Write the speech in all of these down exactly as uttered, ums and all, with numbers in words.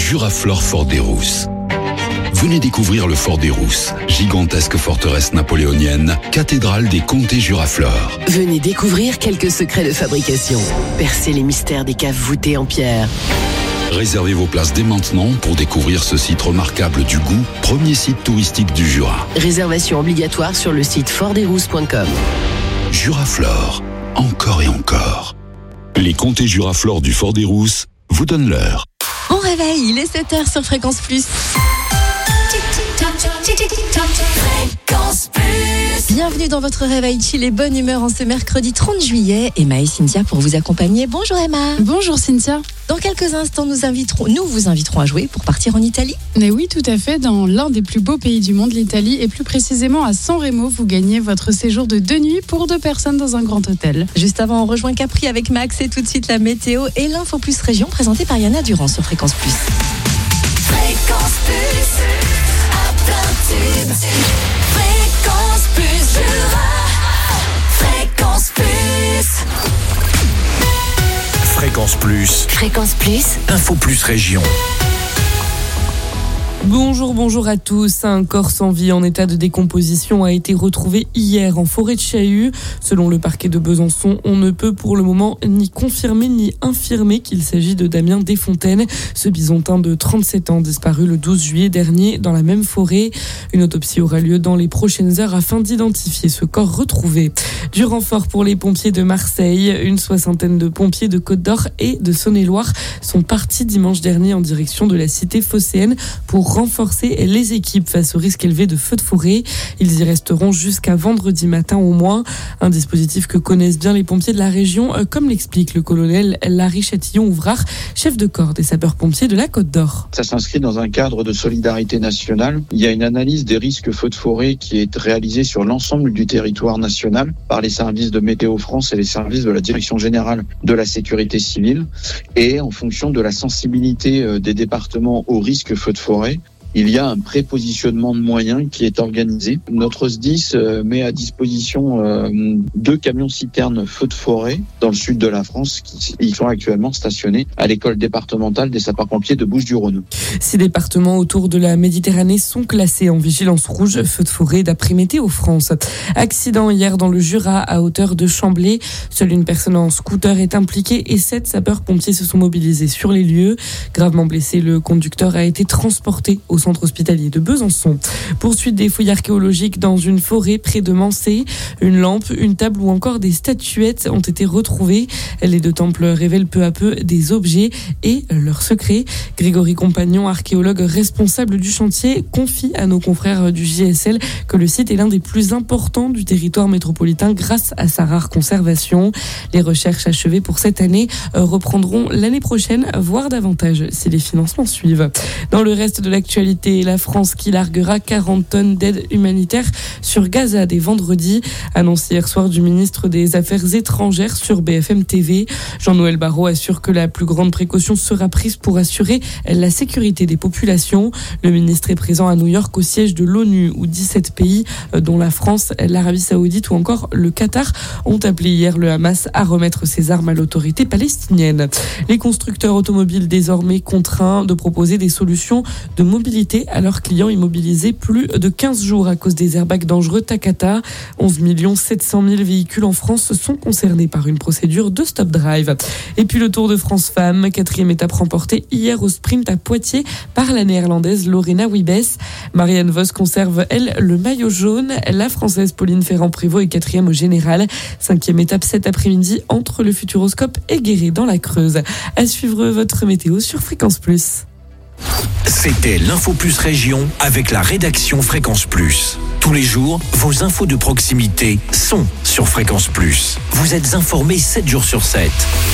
Juraflore Fort des Rousses. Venez découvrir le Fort des Rousses, gigantesque forteresse napoléonienne, cathédrale des comtés Juraflore. Venez découvrir quelques secrets de fabrication. Percez les mystères des caves voûtées en pierre. Réservez vos places dès maintenant pour découvrir ce site remarquable du goût, premier site touristique du Jura. Réservation obligatoire sur le site fort des rousses point com. Juraflore, encore et encore. Les comtés Juraflore du Fort des Rousses vous donnent l'heure. On réveille, il est sept heures sur Fréquence Plus. Fréquence Plus. Bienvenue dans votre réveil chill et bonne humeur en ce mercredi trente juillet. Emma et Cynthia pour vous accompagner. Bonjour Emma. Bonjour Cynthia. Dans quelques instants, nous, inviterons, nous vous inviterons à jouer pour partir en Italie. Mais oui, tout à fait, dans l'un des plus beaux pays du monde, l'Italie, et plus précisément à San Remo, vous gagnez votre séjour de deux nuits pour deux personnes dans un grand hôtel. Juste avant, on rejoint Capri avec Max et tout de suite la météo et l'info plus région présentée par Yana Durand sur Fréquence Plus. Fréquence Plus, à plein tube. Fréquence Plus, Jura. Fréquence Plus. Fréquence Plus. Fréquence Plus. Info Plus Région. Bonjour, bonjour à tous. Un corps sans vie en état de décomposition a été retrouvé hier en forêt de Chaillus. Selon le parquet de Besançon, on ne peut pour le moment ni confirmer ni infirmer qu'il s'agit de Damien Desfontaines, ce bisontin de trente-sept ans disparu le douze juillet dernier dans la même forêt. Une autopsie aura lieu dans les prochaines heures afin d'identifier ce corps retrouvé. Du renfort pour les pompiers de Marseille. Une soixantaine de pompiers de Côte-d'Or et de Saône-et-Loire sont partis dimanche dernier en direction de la cité phocéenne pour renforcer les équipes face au risque élevé de feux de forêt. Ils y resteront jusqu'à vendredi matin au moins. Un dispositif que connaissent bien les pompiers de la région, comme l'explique le colonel Larry Chatillon-Ouvrard, chef de corps des sapeurs-pompiers de la Côte d'Or. Ça s'inscrit dans un cadre de solidarité nationale. Il y a une analyse des risques feux de forêt qui est réalisée sur l'ensemble du territoire national par les services de Météo France et les services de la Direction générale de la sécurité civile. Et en fonction de la sensibilité des départements au risque feux de forêt, il y a un prépositionnement de moyens qui est organisé. Notre S D I S met à disposition deux camions-citernes feux de forêt dans le sud de la France qui sont actuellement stationnés à l'école départementale des sapeurs-pompiers de Bouches-du-Rhône. Six départements autour de la Méditerranée sont classés en vigilance rouge feux de forêt d'après Météo France. Accident hier dans le Jura à hauteur de Chamblay. Seule une personne en scooter est impliquée et sept sapeurs-pompiers se sont mobilisés sur les lieux. Gravement blessé, le conducteur a été transporté au centre hospitalier de Besançon. Poursuite des fouilles archéologiques dans une forêt près de Mancé. Une lampe, une table ou encore des statuettes ont été retrouvées. Les deux temples révèlent peu à peu des objets et leurs secrets. Grégory Compagnon, archéologue responsable du chantier, confie à nos confrères du J S L que le site est l'un des plus importants du territoire métropolitain grâce à sa rare conservation. Les recherches achevées pour cette année reprendront l'année prochaine, voire davantage si les financements suivent. Dans le reste de l'actualité, la France qui larguera quarante tonnes d'aide humanitaire sur Gaza dès vendredi, annoncé hier soir du ministre des Affaires étrangères sur B F M T V. Jean-Noël Barrot assure que la plus grande précaution sera prise pour assurer la sécurité des populations. Le ministre est présent à New York au siège de l'ONU où dix-sept pays, dont la France, l'Arabie Saoudite ou encore le Qatar, ont appelé hier le Hamas à remettre ses armes à l'autorité palestinienne. Les constructeurs automobiles désormais contraints de proposer des solutions de mobilité à leurs clients immobilisés plus de quinze jours à cause des airbags dangereux Takata. onze millions sept cent mille véhicules en France sont concernés par une procédure de stop drive. Et puis le Tour de France Femmes, quatrième étape remportée hier au sprint à Poitiers par la néerlandaise Lorena Wiebes. Marianne Vos conserve, elle, le maillot jaune. La française Pauline Ferrand-Prévot est quatrième au général. Cinquième étape cet après-midi entre le Futuroscope et Guéret dans la Creuse. À suivre votre météo sur Fréquence Plus. C'était l'Info Plus Région avec la rédaction Fréquence Plus. Tous les jours, vos infos de proximité sont sur Fréquence Plus. Vous êtes informés sept jours sur sept.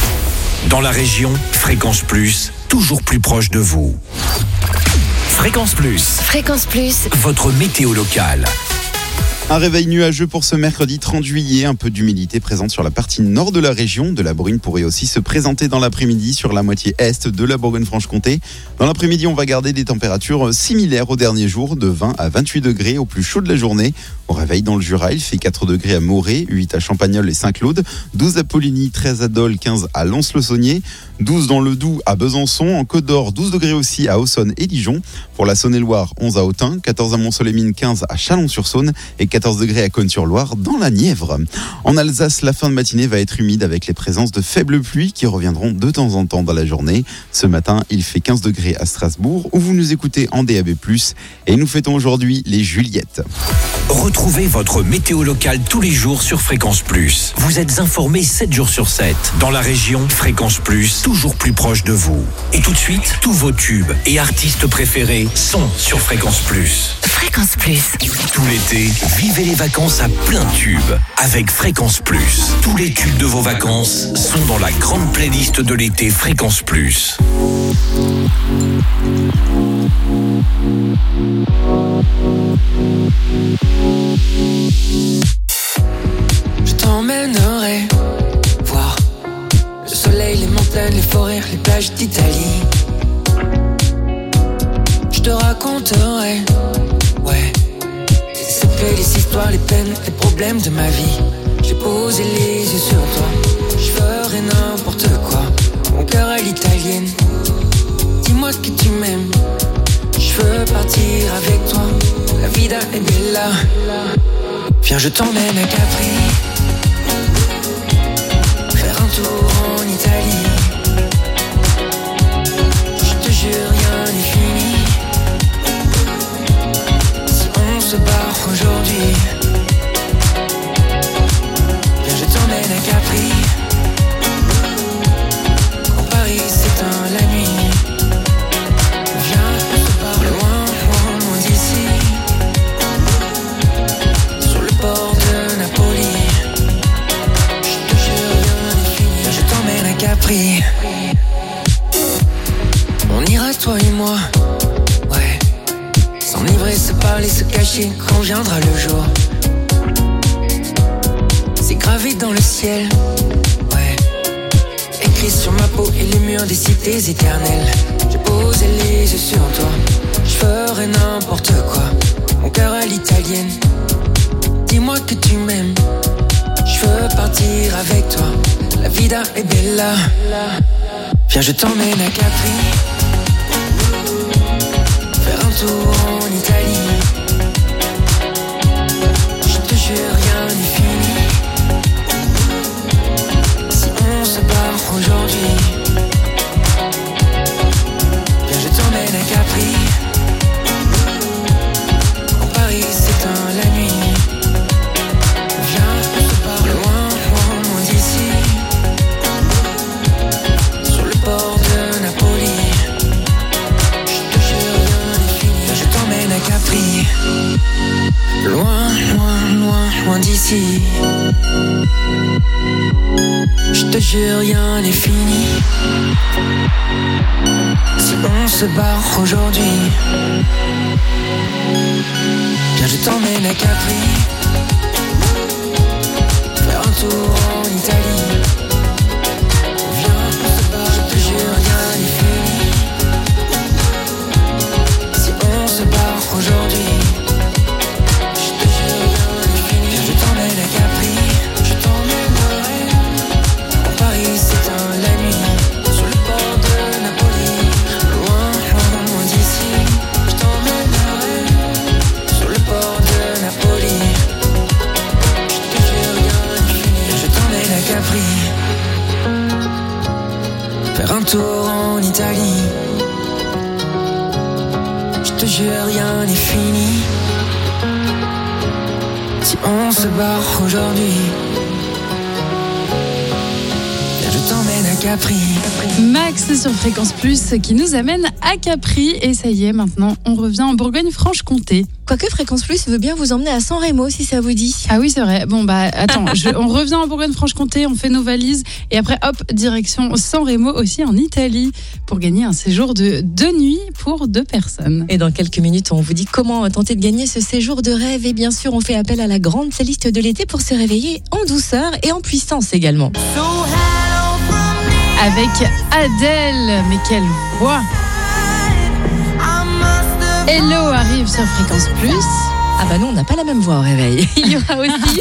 Dans la région, Fréquence Plus, toujours plus proche de vous. Fréquence Plus. Fréquence Plus. Votre météo locale. Un réveil nuageux pour ce mercredi trente juillet, un peu d'humidité présente sur la partie nord de la région. De la bruine pourrait aussi se présenter dans l'après-midi sur la moitié est de la Bourgogne-Franche-Comté. Dans l'après-midi, on va garder des températures similaires aux derniers jours, de vingt à vingt-huit degrés au plus chaud de la journée. Au réveil dans le Jura, il fait quatre degrés à Morée, huit à Champagnole et Saint-Claude, douze à Poligny, treize à Dole, quinze à Lens-le-Saunier, douze dans le Doubs à Besançon, en Côte d'Or, douze degrés aussi à Auxonne et Dijon. Pour la Saône-et-Loire, onze à Autun, quatorze à Mont-Soleil-Mines, quinze à Chalon-sur-Saône et quatorze degrés à Cosne-sur-Loire dans la Nièvre. En Alsace, la fin de matinée va être humide avec les présences de faibles pluies qui reviendront de temps en temps dans la journée. Ce matin, il fait quinze degrés à Strasbourg où vous nous écoutez en D A B plus, et nous fêtons aujourd'hui les Juliettes. Retrouvez votre météo locale tous les jours sur Fréquence Plus. Vous êtes informés sept jours sur sept. Dans la région, Fréquence Plus, toujours plus proche de vous. Et tout de suite, tous vos tubes et artistes préférés sont sur Fréquence Plus. Fréquence Plus. Tout l'été, vivez les vacances à plein tube avec Fréquence Plus. Tous les tubes de vos vacances sont dans la grande playlist de l'été Fréquence Plus. Je t'emmènerai voir le soleil, les montagnes, les forêts, les plages d'Italie. Je te raconterai, ouais, les secrets, les histoires, les peines, les problèmes de ma vie. J'ai posé les yeux sur toi, je ferai n'importe quoi. Mon cœur à l'italienne, dis-moi que tu m'aimes. Je veux partir avec toi, la vida è bella. Viens, je t'emmène à Capri, faire un tour en Italie. Je te jure, rien n'est fini. Si on se barre aujourd'hui, viens, je t'emmène à Capri. Quand Paris s'éteint la nuit, Capri. On ira toi et moi, ouais, s'enivrer, se parler, se cacher quand viendra le jour. C'est gravé dans le ciel, ouais, écrit sur ma peau et les murs des cités éternelles. J'ai posé les yeux sur toi, je ferai n'importe quoi. Mon cœur à l'italienne, dis-moi que tu m'aimes. Je veux partir avec toi, la vida è bella. Viens, je t'emmène à Capri, faire un tour en Italie. Je te jure, rien n'est fini. Si on se barre aujourd'hui, viens, je t'emmène à Capri. Quand Paris s'éteint la nuit, Capri, loin, loin, loin, loin d'ici. Je te jure, rien n'est fini. Si on se barre aujourd'hui, viens, je t'emmène à Capri, faire un tour en Italie. Viens, on se barre, je te jure, rien n'est fini. Si on se barre aujourd'hui, je te jure, rien n'est fini. Je t'emmène à Capri, je t'emmènerai. Quand Paris s'éteint la nuit, sur le port de Napoli, loin, loin, loin d'ici. Je t'emmènerai sur le port de Napoli. Je te jure, rien n'est fini. Je t'emmène à Capri, faire un tour en Italie. Je te jure, rien n'est fini. Si on se barre aujourd'hui, viens, je t'emmène à Capri. Max sur Fréquence Plus qui nous amène à Capri. Et ça y est, maintenant, on revient en Bourgogne-Franche-Comté. Quoique Fréquence Plus veut bien vous emmener à San Remo si ça vous dit. Ah oui, c'est vrai. Bon, bah, attends, je, on revient en Bourgogne-Franche-Comté, on fait nos valises. Et après, hop, direction San Remo aussi en Italie pour gagner un séjour de deux nuits pour deux personnes. Et dans quelques minutes, on vous dit comment tenter de gagner ce séjour de rêve. Et bien sûr, on fait appel à la grande playlist de l'été pour se réveiller en douceur et en puissance également. Avec Adèle, mais quelle voix! Hello arrive sur Fréquence Plus. Ah bah non, on n'a pas la même voix au réveil. Il y aura aussi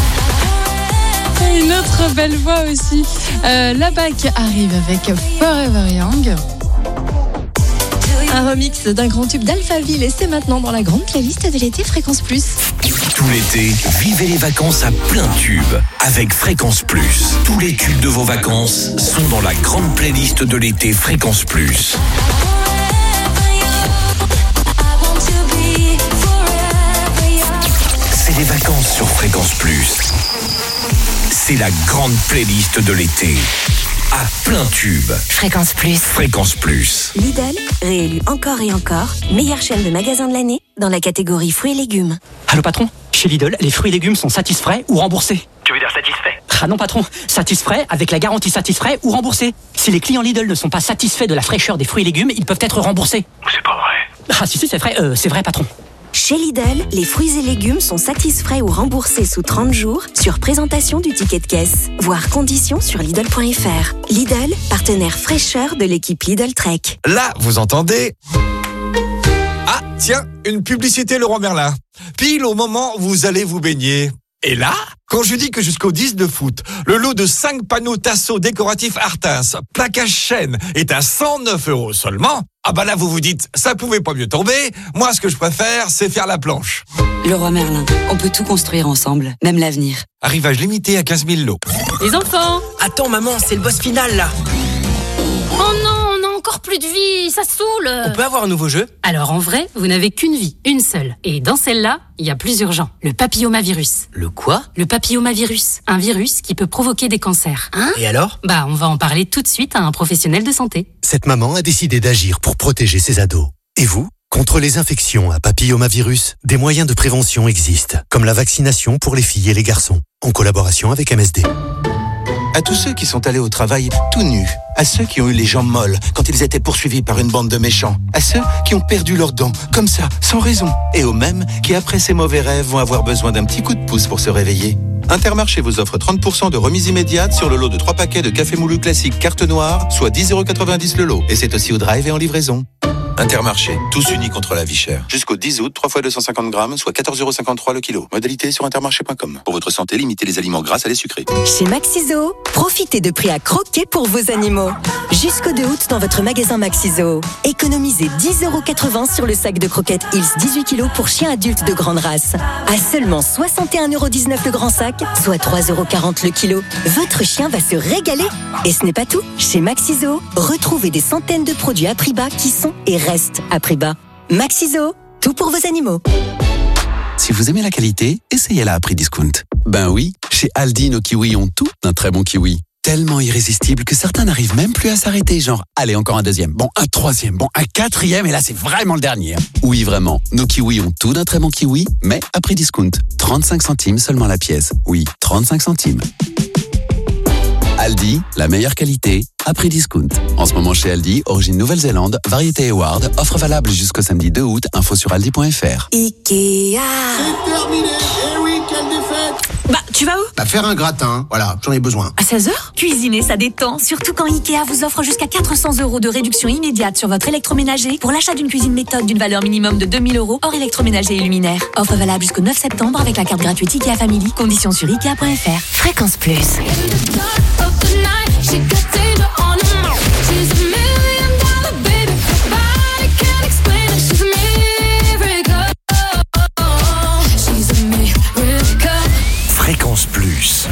une autre belle voix aussi. Euh, la B A C arrive avec Forever Young. Un remix d'un grand tube d'Alphaville et c'est maintenant dans la grande playlist de l'été Fréquence Plus. Tout l'été, vivez les vacances à plein tube avec Fréquence Plus. Tous les tubes de vos vacances sont dans la grande playlist de l'été Fréquence Plus. C'est les vacances sur Fréquence Plus. C'est la grande playlist de l'été. À plein tube. Fréquence Plus. Fréquence Plus. Lidl, réélu encore et encore, meilleure chaîne de magasins de l'année dans la catégorie fruits et légumes. Allô patron, chez Lidl, les fruits et légumes sont satisfaits ou remboursés. Tu veux dire satisfait? Ah non patron, satisfaits avec la garantie satisfait ou remboursé. Si les clients Lidl ne sont pas satisfaits de la fraîcheur des fruits et légumes, ils peuvent être remboursés. C'est pas vrai. Ah si si c'est vrai, euh, c'est vrai patron. Chez Lidl, les fruits et légumes sont satisfaits ou remboursés sous trente jours sur présentation du ticket de caisse. Voir conditions sur Lidl point F R. Lidl, partenaire fraîcheur de l'équipe Lidl Trek. Là, vous entendez? Ah, tiens, une publicité Leroy Merlin. Pile au moment où vous allez vous baigner. Et là, quand je dis que jusqu'au dix-neuf août, le lot de cinq panneaux Tasso décoratifs Artins, plaquage chêne, est à cent neuf euros seulement, ah bah là vous vous dites, ça pouvait pas mieux tomber, moi ce que je préfère, c'est faire la planche. Leroy Merlin, on peut tout construire ensemble, même l'avenir. Arrivage limité à quinze mille lots. Les enfants! Attends maman, c'est le boss final là. Oh non, on a encore plus de vie, ça saoule. On peut avoir un nouveau jeu? Alors en vrai, vous n'avez qu'une vie, une seule. Et dans celle-là, il y a plus urgent, le papillomavirus. Le quoi? Le papillomavirus, un virus qui peut provoquer des cancers. Hein? Et alors? Bah, on va en parler tout de suite à un professionnel de santé. Cette maman a décidé d'agir pour protéger ses ados. Et vous? Contre les infections à papillomavirus, des moyens de prévention existent, comme la vaccination pour les filles et les garçons, en collaboration avec M S D. À tous ceux qui sont allés au travail tout nus, à ceux qui ont eu les jambes molles quand ils étaient poursuivis par une bande de méchants, à ceux qui ont perdu leurs dents, comme ça, sans raison, et aux mêmes qui, après ces mauvais rêves, vont avoir besoin d'un petit coup de pouce pour se réveiller. Intermarché vous offre trente pour cent de remise immédiate sur le lot de trois paquets de café moulu classique carte noire, soit dix euros quatre-vingt-dix le lot. Et c'est aussi au drive et en livraison. Intermarché, tous unis contre la vie chère. Jusqu'au dix août, trois fois deux cent cinquante grammes, soit quatorze euros cinquante-trois le kilo. Modalité sur intermarché point com. Pour votre santé, limitez les aliments gras à les sucrés. Chez Maxiso, profitez de prix à croquer pour vos animaux. Jusqu'au deux août dans votre magasin Maxiso. Économisez dix euros quatre-vingts sur le sac de croquettes Hills dix-huit kilos pour chiens adultes de grande race. À seulement soixante et un euros dix-neuf le grand sac, soit trois euros quarante le kilo. Votre chien va se régaler. Et ce n'est pas tout. Chez Maxiso, retrouvez des centaines de produits à prix bas qui sont et restent à prix bas. Maxiso, tout pour vos animaux. Si vous aimez la qualité, essayez-la à prix discount. Ben oui, chez Aldi, nos kiwis ont tout d'un très bon kiwi. Tellement irrésistible que certains n'arrivent même plus à s'arrêter, genre, allez, encore un deuxième, bon, un troisième, bon, un quatrième, et là, c'est vraiment le dernier. Oui, vraiment, nos kiwis ont tout d'un très bon kiwi, mais à prix discount. trente-cinq centimes seulement la pièce. Oui, trente-cinq centimes. Aldi, la meilleure qualité, à prix discount. En ce moment chez Aldi, origine Nouvelle-Zélande, variété Eward, offre valable jusqu'au samedi deux août, info sur aldi point f r. Ikea. C'est terminé, et oui, quelle défaite. Bah, tu vas où? Bah, faire un gratin, voilà, j'en ai besoin. À seize heures? Cuisiner, ça détend, surtout quand Ikea vous offre jusqu'à quatre cents euros de réduction immédiate sur votre électroménager pour l'achat d'une cuisine méthode d'une valeur minimum de deux mille euros hors électroménager et luminaire. Offre valable jusqu'au neuf septembre avec la carte gratuite Ikea Family. Conditions sur ikea point f r. Fréquence Plus. Fréquence Plus.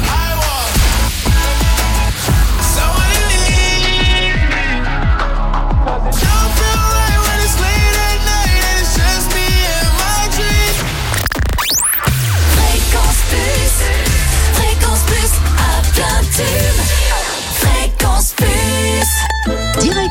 Fréquence Plus à plein tube. Fréquence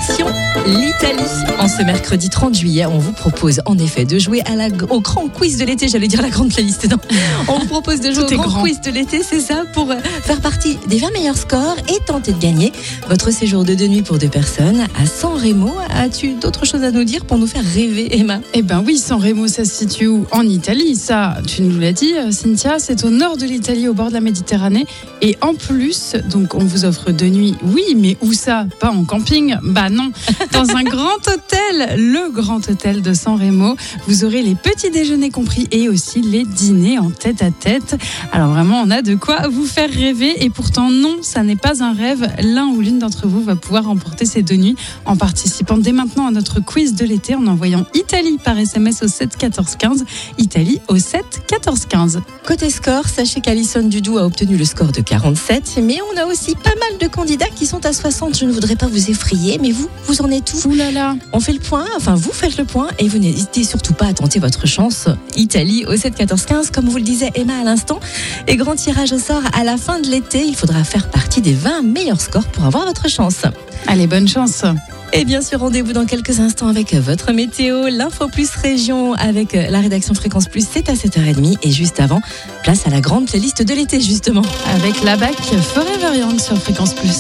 Direction l'Italie. En ce mercredi trente juillet, on vous propose en effet de jouer à la, au grand quiz de l'été. J'allais dire la grande playlist. Non. On vous propose de jouer Tout au est grand, grand. quiz de l'été, c'est ça, pour faire partie des vingt meilleurs scores et tenter de gagner votre séjour de deux nuits pour deux personnes à San Remo. As-tu d'autres choses à nous dire pour nous faire rêver, Emma? Eh ben oui, San Remo, ça se situe où? En Italie, ça, tu nous l'as dit, Cynthia, c'est au nord de l'Italie, au bord de la Méditerranée. Et en plus, donc on vous offre deux nuits, oui, mais où ça? Pas en camping? Bah non, dans un grand hôtel, le grand hôtel de San Remo. Vous aurez les petits déjeuners compris et aussi les dîners en tête à tête. Alors vraiment, on a de quoi vous faire rêver. Et pourtant, non, ça n'est pas un rêve. L'un ou l'une d'entre vous va pouvoir remporter ces deux nuits en participant dès maintenant à notre quiz de l'été en envoyant Italie par S M S au sept quatorze quinze. Italie au sept quatorze quinze. Côté score, sachez qu'Alison Dudou a obtenu le score de quarante-sept, mais on a aussi pas mal de candidats qui sont à soixante. Je ne voudrais pas vous effrayer, mais vous, vous en êtes où? Ouh là là. On fait le point, enfin vous faites le point, et vous n'hésitez surtout pas à tenter votre chance. Italie au sept quatorze quinze, comme vous le disait Emma à l'instant. Et grand tirage au sort à la fin de l'été, il faudra faire partie des vingt meilleurs scores pour avoir votre chance. Allez, bonne chance. Et bien sûr, rendez-vous dans quelques instants avec votre météo, l'Info Plus Région avec la rédaction Fréquence Plus, c'est à sept heures trente. Et juste avant, place à la grande playlist de l'été, justement. Avec la B A C Forever Young sur Fréquence Plus.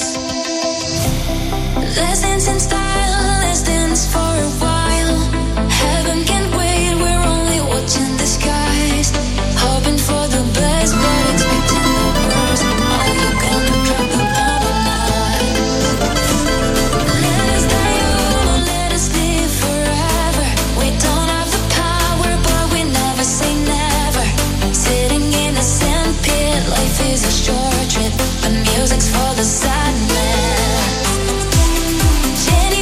Let's dance in style, let's dance for a while. Heaven can't wait, we're only watching the skies. Hoping for the best, but expecting the worst. Are you gonna drop the bomb or not? Let us die young or let us live forever. We don't have the power, but we never say never. Sitting in a sandpit, life is a short trip, but music's for the sad man. Jenny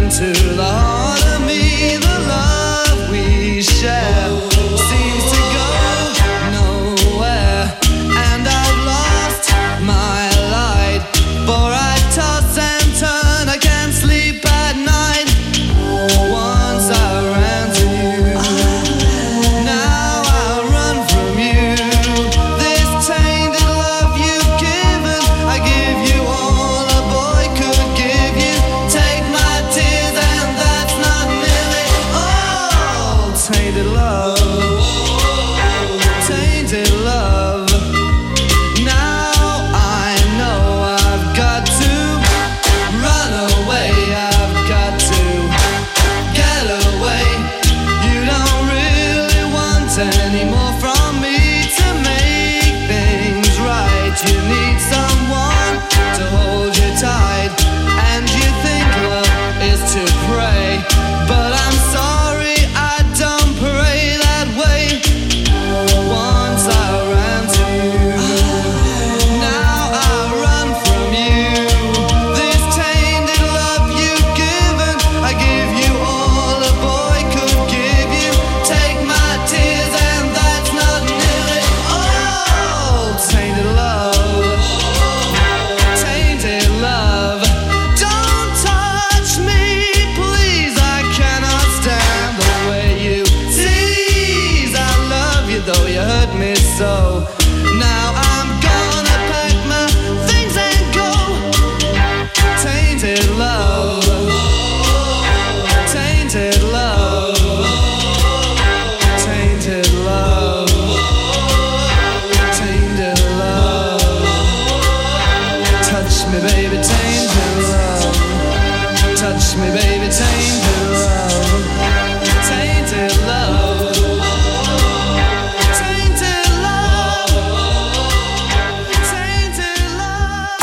into the heart of me. The love we share seems to go nowhere, and I've lost my light, for I toss and turn, I can't sleep at night. Once I ran to you, now I run from you. This tainted love you've given, I give you all a boy could give you. Take my tears and that's not nearly all. Tainted love, tainted love. Now I know I've got to run away, I've got to get away. You don't really want any more from me to make things right. You need someone to hold you tight, and you think love is to pray, but I'm sorry, I don't pray that way. Once I ran to you, now I run from you. This tainted love you've given, I give you all a boy could give you. Take my tears and that's not nearly all. Tainted love, tainted love. Don't touch me, please, I cannot stand the way you tease. I love you though you hurt me so. Now I'm gonna pack my things and go. Tainted love, tainted love, tainted love, tainted love. Touch me baby, tainted love. Touch me baby, tainted love. Tainted love, tainted love, tainted love.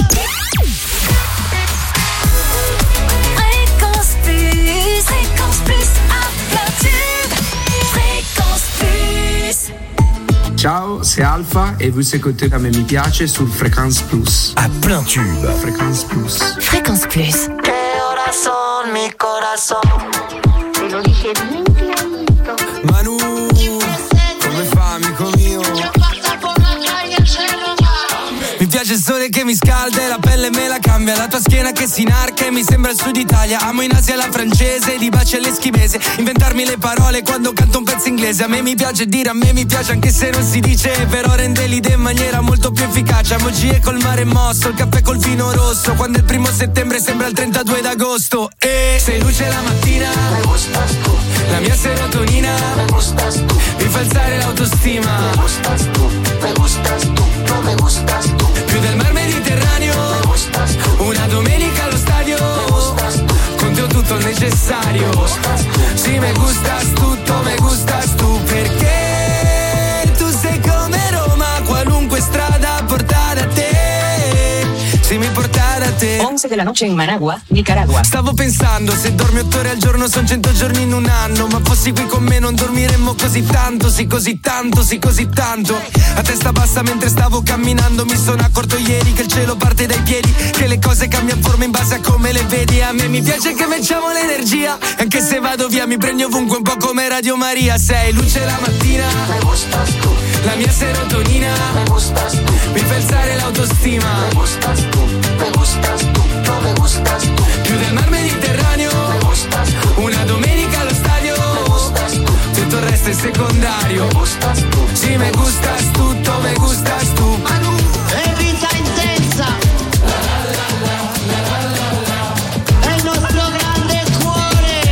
Fréquence plus, fréquence plus, à plein tube. Fréquence plus. Ciao, c'est Alpha et vous écoutez la Mi Piace sur Fréquence Plus. À plein tube. Fréquence Plus. Fréquence plus. ¿Qué horas son, mi corazón? Te lo dije bien clarito. Manu, come fa amico mio? Mi piace il sole che mi scalda e la pelle me la cambia. La tua schiena che si inarca e mi sembra il sud Italia. Amo in Asia la francese, di baci all'eschimese. Inventarmi le parole quando canto un pezzo inglese. A me mi piace dire, a me mi piace anche se non si dice. Però rende l'idea in maniera molto più efficace. Emoji col mare mosso, il caffè col vino rosso. Quando è il primo settembre sembra il trentadue d'agosto. E sei luce la mattina, Me gustas tú, la mia serotonina me gustas tú, mi fa alzare l'autostima. me gustas tú, me gustas tú, no me gustas tú. Più del mar Mediterraneo, Me gustas tú, una domenica allo stadio. me gustas tú, Con te ho tutto il necessario. me gustas tú. Sì, me gustas tutto, me gustas tu. Perché tu sei come Roma, qualunque strada porta da te. Sì, mi porta da te. once de la noche en Managua, Nicaragua. Stavo pensando, se dormi otto ore al giorno son cento giorni in un anno. Ma fossi qui con me non dormiremmo così tanto. Sì, così tanto, sì, così tanto. A testa bassa mentre stavo camminando mi sono accorto ieri che il cielo parte dai piedi, che le cose cambiano forma in base a come le vedi. A me mi piace che facciamo l'energia, anche se vado via mi prendi ovunque, un po' come Radio Maria. Sei luce la mattina, Me gustas tú, la mia serotonina me gustas tú, mi fa alzare l'autostima. me gustas tú, me gustas tú, no me gustas tú. Più del mar Mediterraneo, Me gustas tú, una domenica allo stadio. me gustas tú, Tutto il resto è secondario. me gustas tú. Sì, me gustas tutto, me gustas tu. È vita intensa. È il nostro grande cuore.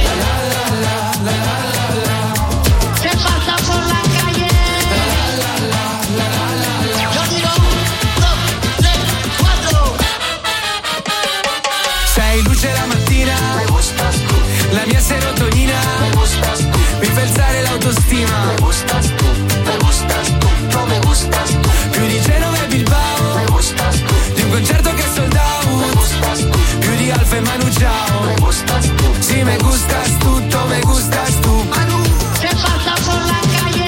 Se passa por la calle. Yo digo un, dos, tres, cuatro. Sei luce la mattina, Me gustas tú, la mia serotonina me gustas tú, mi fa alzare l'autostima. me gustas tú, me gustas tú, no me gustas tú. Più di Genova e Bilbao, Me gustas tú, di un concerto che è sold me out. gustas tú, Più di Alfa e Manu Ciao. me gustas tú. Sì, me gustas tutto, me gustas tu. Se passa por la calle.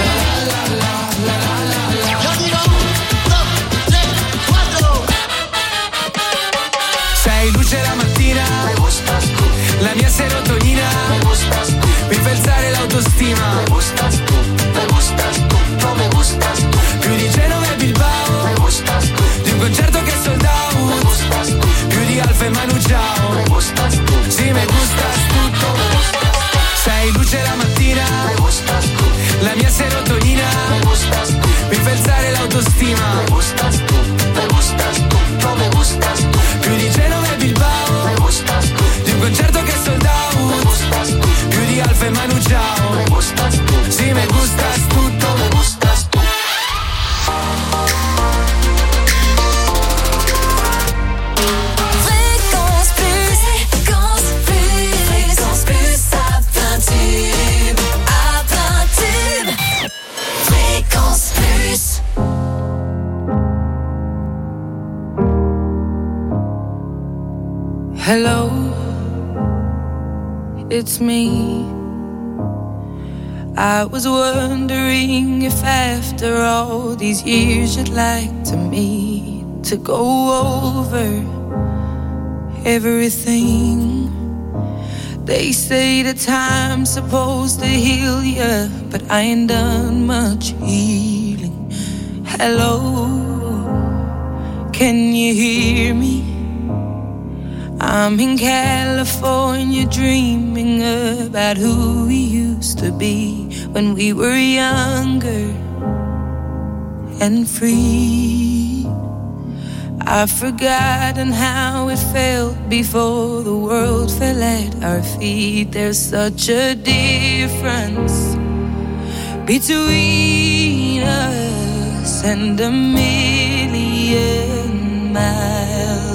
Yo digo un, dos, tres, cuatro. Sei luce la mattina, Me gustas tú, la mia mia serotonina, me gustas tú, mi fa alzare l'autostima, me gustas tú, me gustas tú, no me gustas tú, più di Genova e Bilbao, me gustas tú, di un concerto che è sold out, me gustas tú, più di Alfa e Manu Chao, me gustas tú, sì me gustas tutto, me gustas tú, sei luce la mattina, me gustas tú, la mia serotonina, me gustas tú, mi fa alzare l'autostima, me gustas tú, me gustas tú, no me gustas tú, più di Genova e Bilbao, me gustas tú, di un concerto che è sold out, me gustas tú, più di Alfa e Manu Chao, me gustas tú, sì me gustas tutto, me gustas tú. Fréquence Plus, Fréquence Plus, Fréquence Plus à plein tube, à plein tube. Fréquence Plus. Hello, it's me. I was wondering if after all these years you'd like to meet to go over everything. They say that time's supposed to heal ya, but I ain't done much healing. Hello, can you hear me? I'm in California dreaming about who we used to be when we were younger and free. I've forgotten how it felt before the world fell at our feet. There's such a difference between us and a million miles.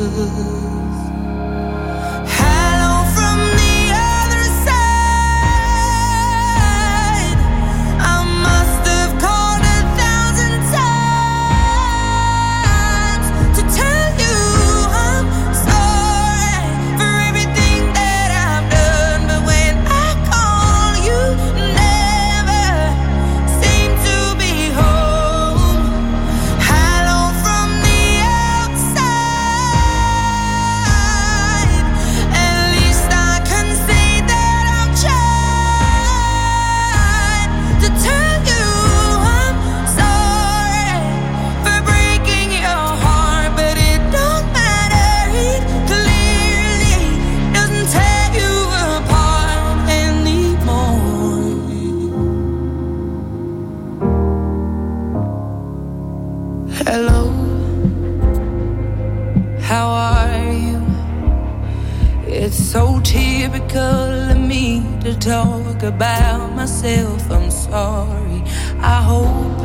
Talk about myself, I'm sorry. I hope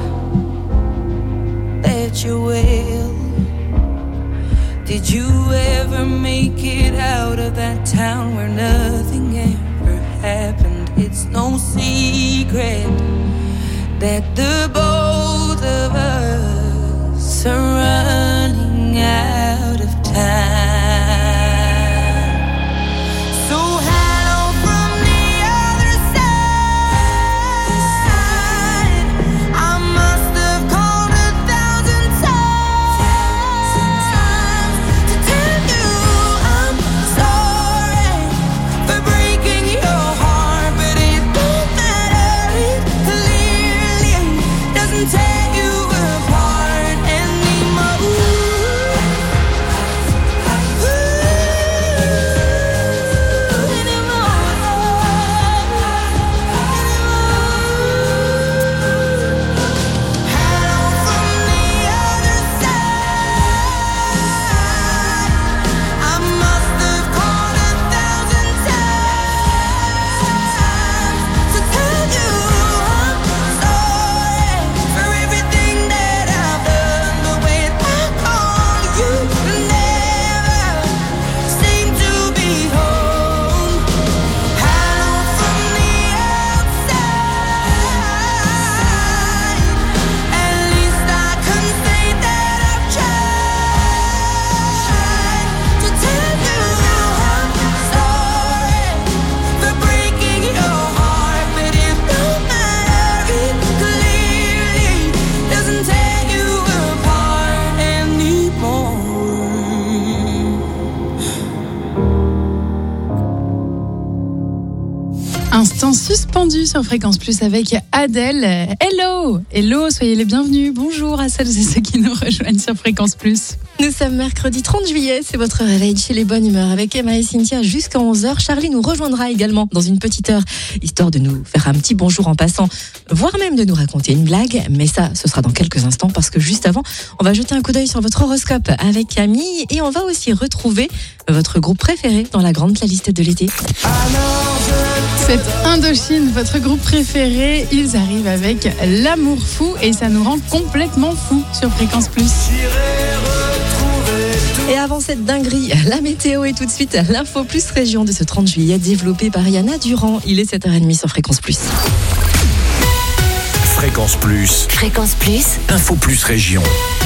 that you're well. Did you ever make it out of that town where nothing ever happened? It's no secret that the both of us are running out of time. Take you apart anymore. Instant suspendu sur Fréquence Plus avec Adèle. Hello, hello, soyez les bienvenus. Bonjour à celles et ceux qui nous rejoignent sur Fréquence Plus. Nous sommes mercredi trente juillet, c'est votre réveil chez les bonnes humeurs avec Emma et Cynthia jusqu'à onze heures. Charlie nous rejoindra également dans une petite heure, histoire de nous faire un petit bonjour en passant, voire même de nous raconter une blague. Mais ça, ce sera dans quelques instants parce que juste avant, on va jeter un coup d'œil sur votre horoscope avec Camille et on va aussi retrouver votre groupe préféré dans la grande playlist de l'été. C'est Indochine, votre groupe préféré. Ils arrivent avec L'amour fou et ça nous rend complètement fous sur Fréquence Plus. Et avant cette dinguerie, la météo et tout de suite l'info plus région de ce trente juillet développée par Yana Durand. Il est sept heures trente sur Fréquence Plus. Fréquence Plus. Fréquence Plus. Info Plus Région.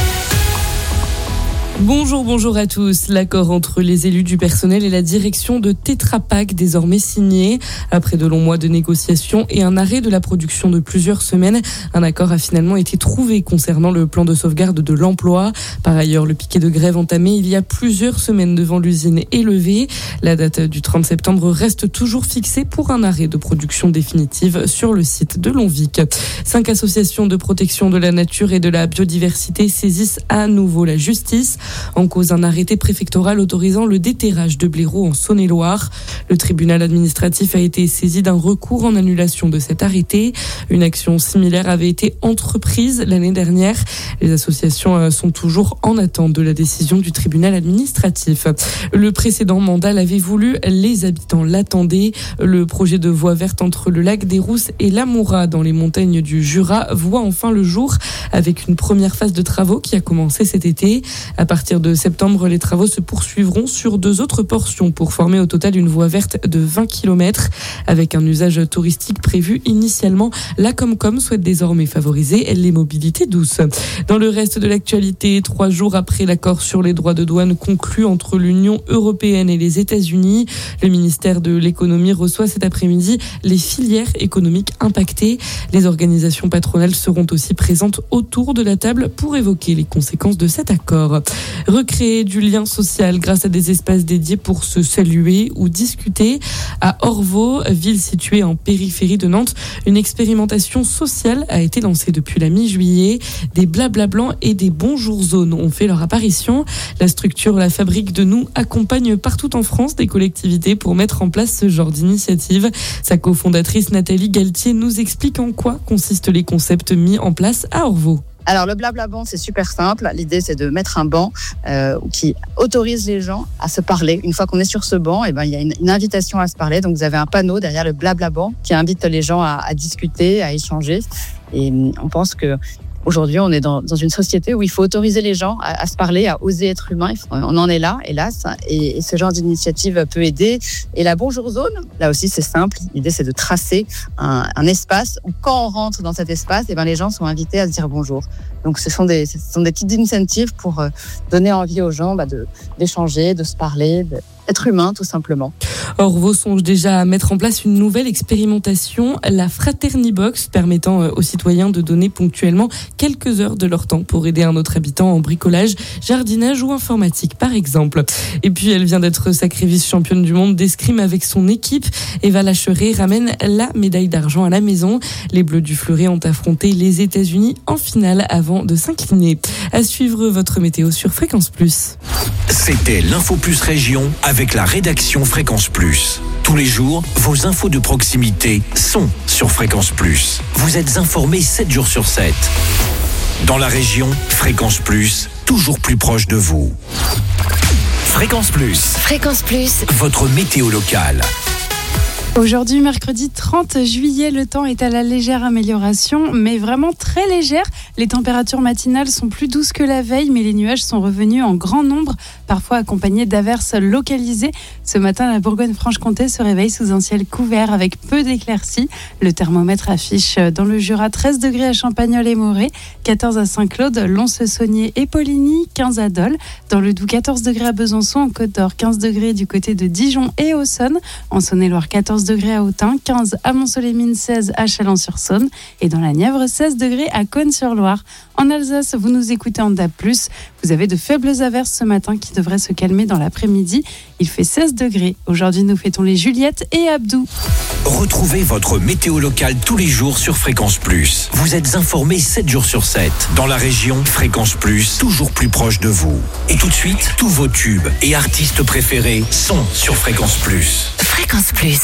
Bonjour, bonjour à tous. L'accord entre les élus du personnel et la direction de Tetra Pak désormais signé. Après de longs mois de négociations et un arrêt de la production de plusieurs semaines, un accord a finalement été trouvé concernant le plan de sauvegarde de l'emploi. Par ailleurs, le piquet de grève entamé il y a plusieurs semaines devant l'usine est levé. La date du trente septembre reste toujours fixée pour un arrêt de production définitive sur le site de Longvic. Cinq associations de protection de la nature et de la biodiversité saisissent à nouveau la justice. En cause, un arrêté préfectoral autorisant le déterrage de blaireaux en Saône-et-Loire. Le tribunal administratif a été saisi d'un recours en annulation de cet arrêté. Une action similaire avait été entreprise l'année dernière. Les associations sont toujours en attente de la décision du tribunal administratif. Le précédent mandat l'avait voulu, les habitants l'attendaient. Le projet de voie verte entre le lac des Rousses et l'Amoura dans les montagnes du Jura voit enfin le jour avec une première phase de travaux qui a commencé cet été. À À partir de septembre, les travaux se poursuivront sur deux autres portions pour former au total une voie verte de vingt kilomètres. Avec un usage touristique prévu initialement, la Comcom souhaite désormais favoriser les mobilités douces. Dans le reste de l'actualité, trois jours après l'accord sur les droits de douane conclu entre l'Union européenne et les États-Unis, le ministère de l'économie reçoit cet après-midi les filières économiques impactées. Les organisations patronales seront aussi présentes autour de la table pour évoquer les conséquences de cet accord. Recréer du lien social grâce à des espaces dédiés pour se saluer ou discuter. À Orvaux, ville située en périphérie de Nantes, une expérimentation sociale a été lancée depuis la mi-juillet. Des blabla blancs et des bonjour zones ont fait leur apparition. La structure La Fabrique de Nous accompagne partout en France des collectivités pour mettre en place ce genre d'initiative. Sa cofondatrice Nathalie Galtier nous explique en quoi consistent les concepts mis en place à Orvaux. Alors le blabla banc, c'est super simple. L'idée, c'est de mettre un banc euh, qui autorise les gens à se parler. Une fois qu'on est sur ce banc, eh ben, il y a une, une invitation à se parler. Donc vous avez un panneau derrière le blabla banc qui invite les gens à, à discuter, à échanger. Et on pense que aujourd'hui, on est dans, dans une société où il faut autoriser les gens à, à se parler, à oser être humain. On en est là, hélas. Et, et ce genre d'initiative peut aider. Et la Bonjour Zone, là aussi, c'est simple. L'idée, c'est de tracer un, un espace où, quand on rentre dans cet espace, eh ben, les gens sont invités à se dire bonjour. Donc, ce sont des, ce sont des petites incentives pour euh, donner envie aux gens bah, de, d'échanger, de se parler, de, d'être humain, tout simplement. Orvaux songe déjà à mettre en place une nouvelle expérimentation, la Fraternibox, permettant aux citoyens de donner ponctuellement quelques heures de leur temps pour aider un autre habitant en bricolage, jardinage ou informatique, par exemple. Et puis, elle vient d'être sacrée vice-championne du monde d'escrime avec son équipe. Eva Lacheret ramène la médaille d'argent à la maison. Les Bleus du Fleuret ont affronté les États-Unis en finale avant de s'incliner. À suivre votre météo sur Fréquence Plus. C'était l'Info Plus Région avec la rédaction Fréquence Plus. Tous les jours, vos infos de proximité sont sur Fréquence Plus. Vous êtes informés sept jours sur sept. Dans la région, Fréquence Plus, toujours plus proche de vous. Fréquence Plus. Fréquence Plus. Votre météo locale. Aujourd'hui, mercredi trente juillet, le temps est à la légère amélioration, mais vraiment très légère. Les températures matinales sont plus douces que la veille, mais les nuages sont revenus en grand nombre, parfois accompagnés d'averses localisées. Ce matin, la Bourgogne-Franche-Comté se réveille sous un ciel couvert avec peu d'éclaircies. Le thermomètre affiche dans le Jura treize degrés à Champagnole et Morée, quatorze à Saint-Claude, Lons-le-Saunier et Poligny, quinze à Dole. Dans le Doubs, quatorze degrés à Besançon, en Côte d'Or, quinze degrés du côté de Dijon et Auxonne. En Saône-et-Loire, quatorze degrés à Autun, quinze à Mont-Soleil-Mines, seize à Chalon-sur-Saône et dans la Nièvre, seize degrés à Cosne-sur-Loire. En Alsace, vous nous écoutez en D A B plus. Vous avez de faibles averses ce matin qui devraient se calmer dans l'après-midi. Il fait seize degrés. Aujourd'hui, nous fêtons les Juliette et Abdou. Retrouvez votre météo locale tous les jours sur Fréquence Plus. Vous êtes informés sept jours sur sept. Dans la région, Fréquence Plus, toujours plus proche de vous. Et tout de suite, tous vos tubes et artistes préférés sont sur Fréquence Plus. Fréquence Plus.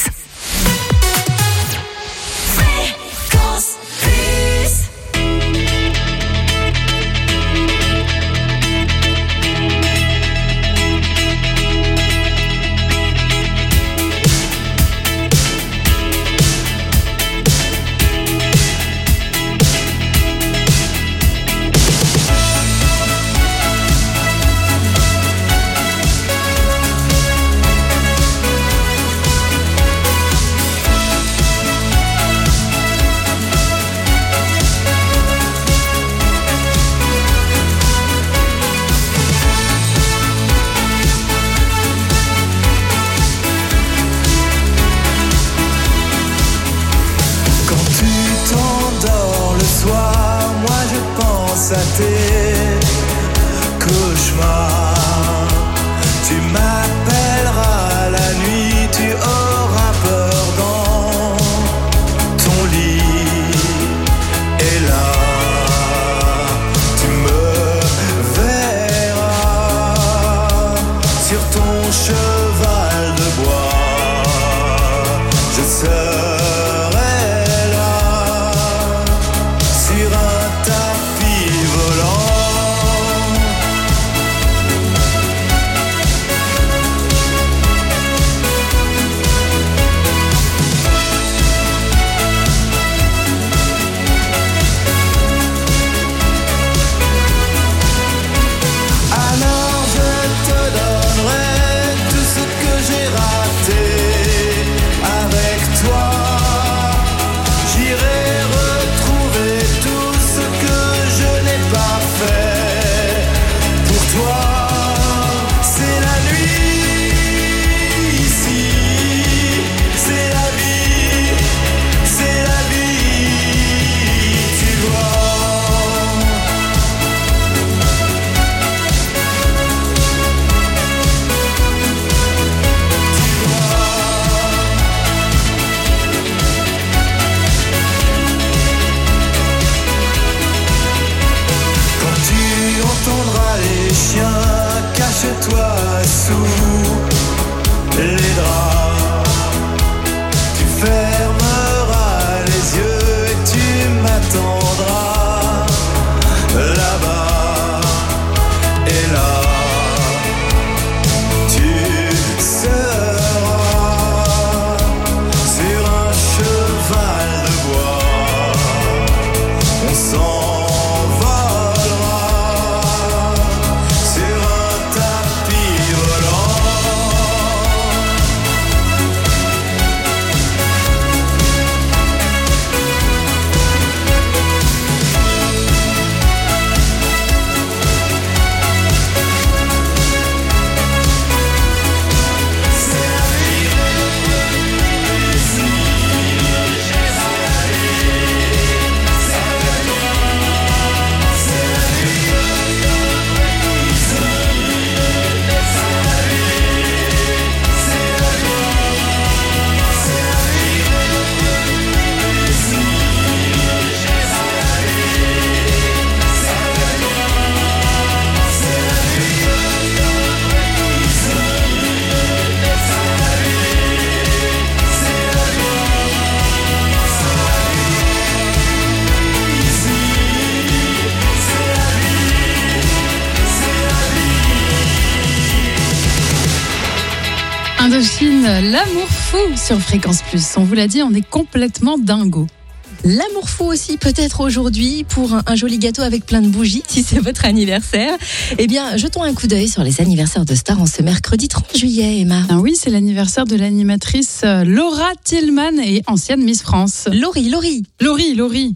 Indochine, l'amour fou sur Fréquence Plus. On vous l'a dit, on est complètement dingo. L'amour fou aussi, peut-être aujourd'hui, pour un, un joli gâteau avec plein de bougies, si c'est votre anniversaire. Eh bien, jetons un coup d'œil sur les anniversaires de stars en ce mercredi trente juillet, Emma. Ah oui, c'est l'anniversaire de l'animatrice Laura Tillman et ancienne Miss France. Laurie, Laurie. Laurie, Laurie.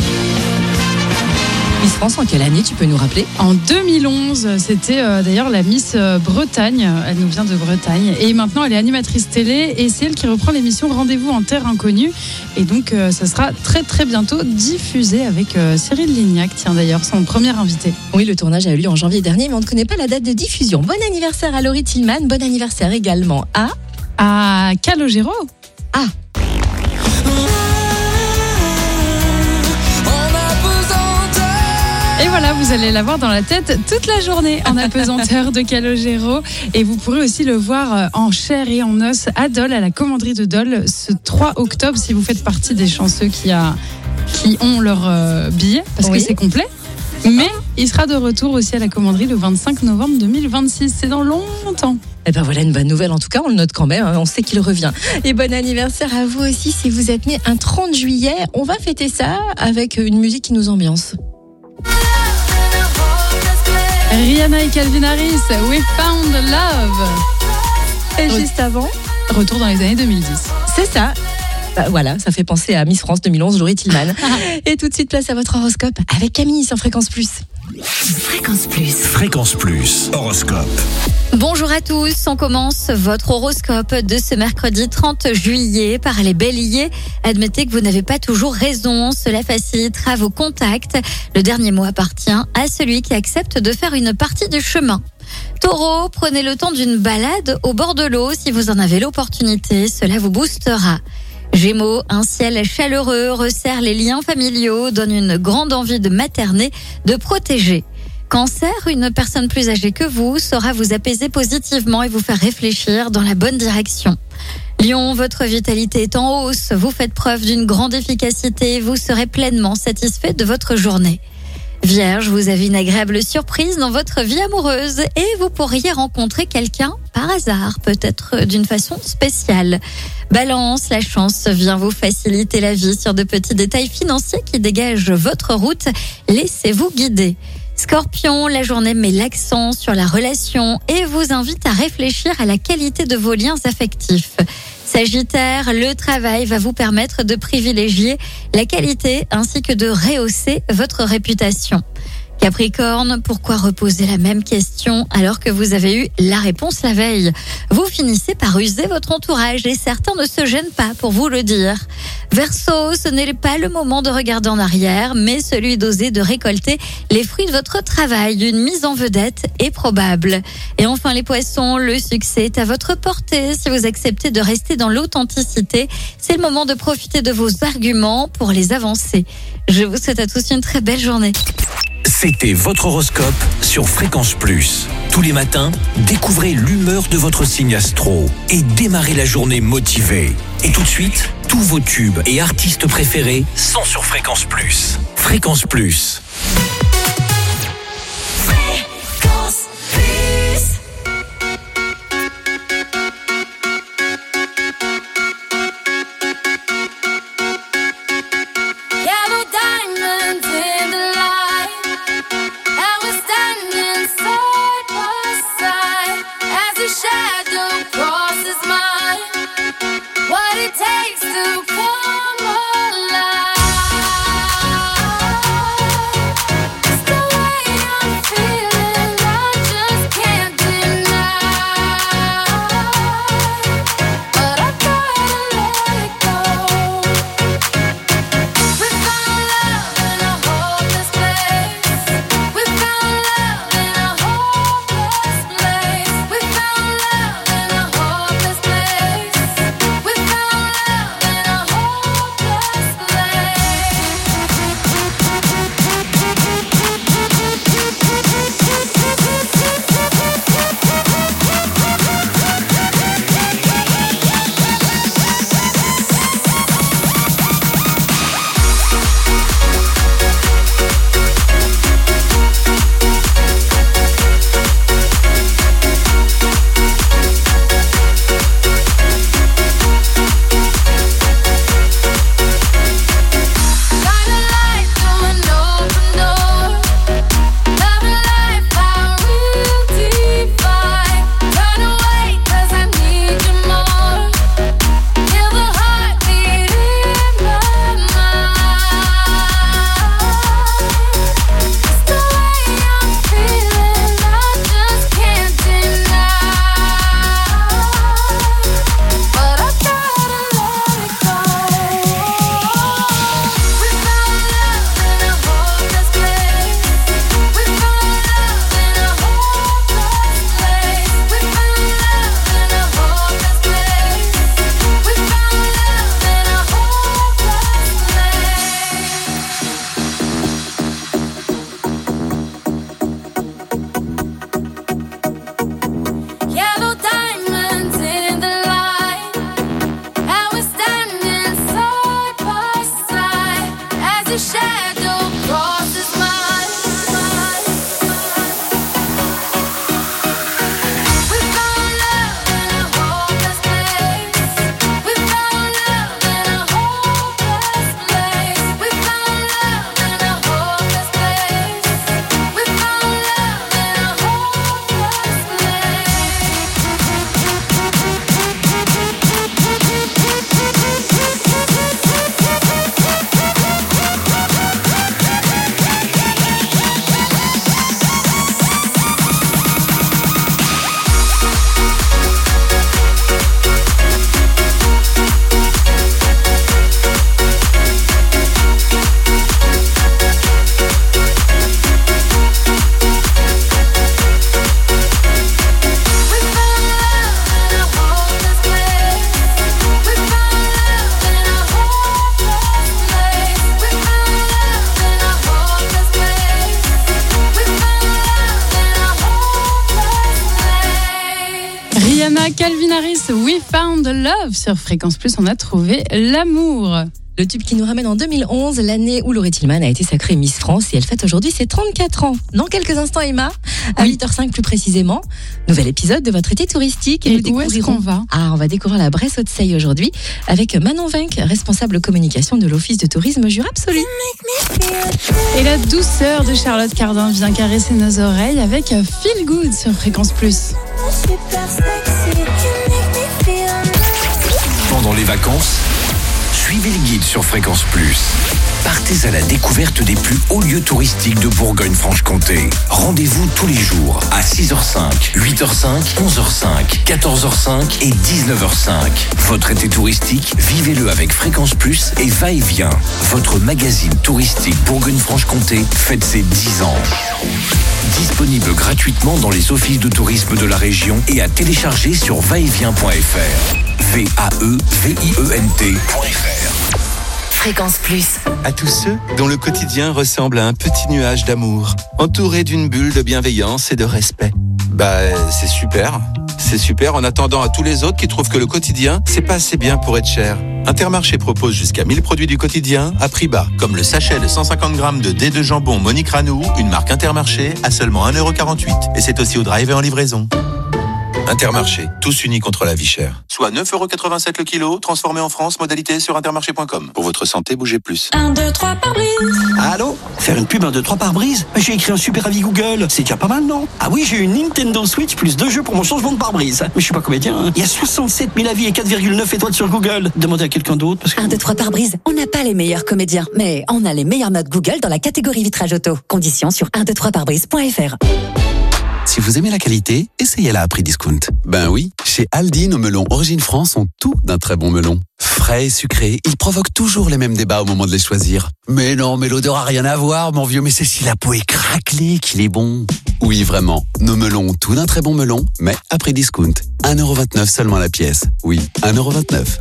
Miss France, en quelle année, tu peux nous rappeler? En deux mille onze, c'était euh, d'ailleurs la Miss Bretagne, elle nous vient de Bretagne, et maintenant elle est animatrice télé, et c'est elle qui reprend l'émission Rendez-vous en Terre Inconnue, et donc euh, ça sera très très bientôt diffusé avec euh, Cyril Lignac, tiens d'ailleurs, son premier invité. Oui, le tournage a eu lieu en janvier dernier, mais on ne connaît pas la date de diffusion. Bon anniversaire à Laurie Tillman, bon anniversaire également à... À Calogero. Ah Et voilà, vous allez l'avoir dans la tête toute la journée en apesanteur de Calogero. Et vous pourrez aussi le voir en chair et en os à Dole, à la commanderie de Dole, ce trois octobre, si vous faites partie des chanceux qui, a, qui ont leur euh, billet, parce oui. que c'est complet. Mais il sera de retour aussi à la commanderie le vingt-cinq novembre deux mille vingt-six. C'est dans longtemps. Eh ben voilà une bonne nouvelle, en tout cas on le note quand même, on sait qu'il revient. Et bon anniversaire à vous aussi si vous êtes né un trente juillet. On va fêter ça avec une musique qui nous ambiance. Rihanna et Calvin Harris, We Found Love. Et juste avant, retour dans les années deux mille dix. C'est ça. Bah voilà, ça fait penser à Miss France deux mille onze, Laurie Tillman. Et tout de suite, place à votre horoscope avec Camille sur Fréquence Plus. Fréquence Plus. Fréquence Plus, horoscope. Bonjour à tous, on commence votre horoscope de ce mercredi trente juillet par les béliers. Admettez que vous n'avez pas toujours raison, cela facilitera vos contacts. Le dernier mot appartient à celui qui accepte de faire une partie du chemin. Taureau, prenez le temps d'une balade au bord de l'eau si vous en avez l'opportunité, cela vous boostera. Gémeaux, un ciel chaleureux resserre les liens familiaux, donne une grande envie de materner, de protéger. Cancer, une personne plus âgée que vous saura vous apaiser positivement et vous faire réfléchir dans la bonne direction. Lion, votre vitalité est en hausse, vous faites preuve d'une grande efficacité, vous serez pleinement satisfait de votre journée. Vierge, vous avez une agréable surprise dans votre vie amoureuse et vous pourriez rencontrer quelqu'un par hasard, peut-être d'une façon spéciale. Balance, la chance vient vous faciliter la vie sur de petits détails financiers qui dégagent votre route. Laissez-vous guider. Scorpion, la journée met l'accent sur la relation et vous invite à réfléchir à la qualité de vos liens affectifs. Sagittaire, le travail va vous permettre de privilégier la qualité ainsi que de rehausser votre réputation. Capricorne, pourquoi reposer la même question alors que vous avez eu la réponse la veille ? Vous finissez par user votre entourage et certains ne se gênent pas pour vous le dire. Verseau, ce n'est pas le moment de regarder en arrière, mais celui d'oser de récolter les fruits de votre travail. Une mise en vedette est probable. Et enfin les poissons, le succès est à votre portée. Si vous acceptez de rester dans l'authenticité, c'est le moment de profiter de vos arguments pour les avancer. Je vous souhaite à tous une très belle journée. C'était votre horoscope sur Fréquence Plus. Tous les matins, découvrez l'humeur de votre signe astro et démarrez la journée motivé. Et tout de suite, tous vos tubes et artistes préférés sont sur Fréquence Plus. Fréquence Plus. Fréquence Plus. Yellow diamonds in the light, and we're standing side by side as your shadow crosses mine. What it takes to come alive. It's the way I'm feeling, I just can't deny. But I gotta let it go. We found love in a hopeless place. We found love in a hopeless place. We found love in a hopeless place. We found love in a hopeless place. We Found Love. Sur Fréquence Plus, on a trouvé l'amour. Le tube qui nous ramène en deux mille onze, l'année où Laurie Tillman a été sacrée Miss France et elle fête aujourd'hui ses trente-quatre ans. Dans quelques instants, Emma, à oui. huit heures cinq plus précisément, nouvel épisode de votre été touristique. Et, et où est-ce qu'on va ? Ah, on va découvrir la Bresse-Haute-Seille aujourd'hui avec Manon Vinck, responsable communication de l'Office de tourisme Jura Absolu. Et la douceur de Charlotte Cardin vient caresser nos oreilles avec Feel Good sur Fréquence Plus. Pendant les vacances, suivez le guide sur Fréquence Plus. Partez à la découverte des plus hauts lieux touristiques de Bourgogne-Franche-Comté. Rendez-vous tous les jours à six heures cinq, huit heures cinq, onze heures cinq, quatorze heures cinq et dix-neuf heures cinq. Votre été touristique, vivez-le avec Fréquence Plus et Va-et-Vient. Votre magazine touristique Bourgogne-Franche-Comté fête ses dix ans. Disponible gratuitement dans les offices de tourisme de la région et à télécharger sur va et vient point f r. V A E V I E N T point F R. Fréquence Plus. À tous ceux dont le quotidien ressemble à un petit nuage d'amour, entouré d'une bulle de bienveillance et de respect. Bah, c'est super. C'est super en attendant à tous les autres qui trouvent que le quotidien, c'est pas assez bien pour être cher. Intermarché propose jusqu'à mille produits du quotidien à prix bas, comme le sachet de cent cinquante grammes de dés de jambon Monique Ranou, une marque Intermarché, à seulement un euro quarante-huit. Et c'est aussi au drive et en livraison. Intermarché, tous unis contre la vie chère. Soit neuf euros quatre-vingt-sept le kilo, transformé en France, modalité sur intermarché point com. Pour votre santé, bougez plus. un, deux, trois pare-brise. Allô ? Faire une pub un, deux, trois pare-brise ? J'ai écrit un super avis Google. C'est déjà pas mal, non ? Ah oui, j'ai une Nintendo Switch plus deux jeux pour mon changement de pare-brise. Mais je suis pas comédien, hein. Il y a soixante-sept mille avis et quatre virgule neuf étoiles sur Google. Demandez à quelqu'un d'autre parce que... un, deux, trois pare-brise. On n'a pas les meilleurs comédiens, mais on a les meilleures notes Google dans la catégorie vitrage auto. Conditions sur un, deux, trois pare-brise point f r. Si vous aimez la qualité, essayez-la à prix discount. Ben oui, chez Aldi, nos melons Origine France ont tout d'un très bon melon. Frais et sucrés, ils provoquent toujours les mêmes débats au moment de les choisir. Mais non, mais l'odeur a rien à voir, mon vieux, mais c'est si la peau est craquelée qu'il est bon. Oui, vraiment, nos melons ont tout d'un très bon melon, mais à prix discount. un euro vingt-neuf seulement la pièce. Oui, un euro vingt-neuf.